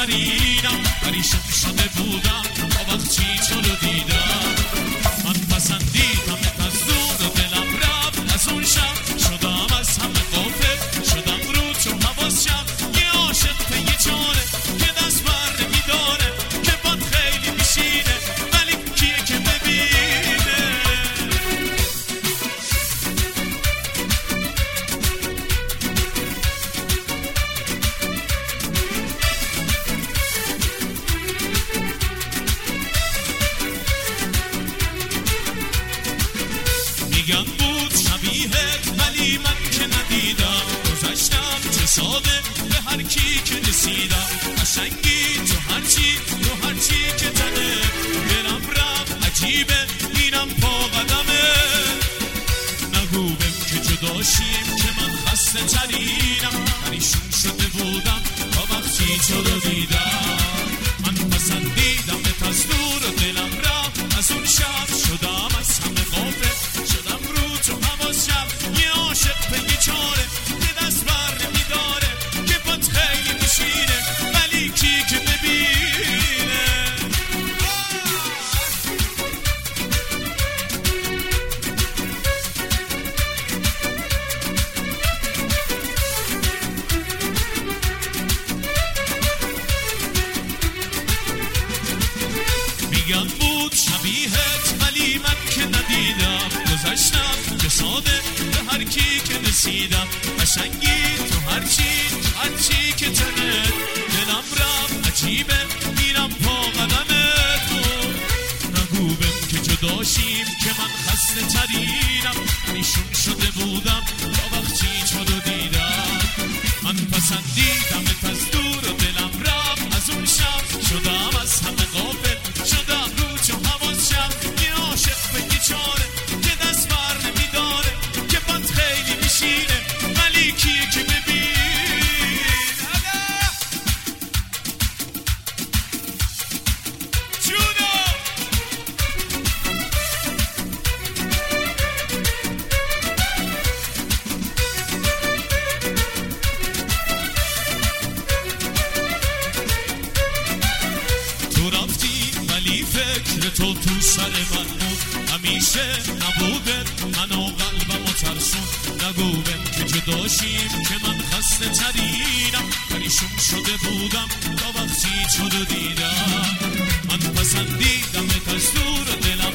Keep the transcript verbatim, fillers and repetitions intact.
ترینم پریشون شده بودم تا وقتی تو رو دیدم من پسندیدمت از دور و دلم رفت از اون شب شدم از همه غافل شدم رو تو حواس شب یه عاشق پی جانه که دست بر نمیداره که باد خیلی میشینه ولی کیه که ببینه میگم بود شبیهت ولی من که ندیدم گذشتم چه ساده به هر کی که رسیدم قشنگی تو هرچی تو هرچی که تنه دلم رفت عجیبه اینم پا قدمه نگو بهم که جداشیم که من خسته ترینم پریشون شده بودم تا وقتی تو رو دیدم من پسندیدمت از دور و دلم رفت از اون شب شدم از همه غافل شدم رو تو حواس شب یه عاشق پی چاره که دست بر نمیداره که باد خیلی میشینه ولی کی که ببینه میگم بود شبیهت ولی من که ندیدم گذشتم که ساده به هر کی که رسیدم قشنگی تو هرچی هرچی که تنه دلم رفت عجیبه میرم پا قدم تو نگو بهم که جداشیم که من خسته ترینم پریشون شده بودم تا وقتی تو رو دیدم من پسندیدمت از دور و دلم رفت از اون شب شدم از همه غافل شدم رو تو حواس شب یه عاشق بگی چاره که دست بر نمیداره که باد خیلی میشینه ولی کیه که ببین فکر تو تو سر من بود همیشه نبودت من و قلبم و ترسون نگو بهم که جداشیم که من خسته ترینم پریشون شده بودم تا وقتی تو رو دیدم من پسندیدمت از دور دلم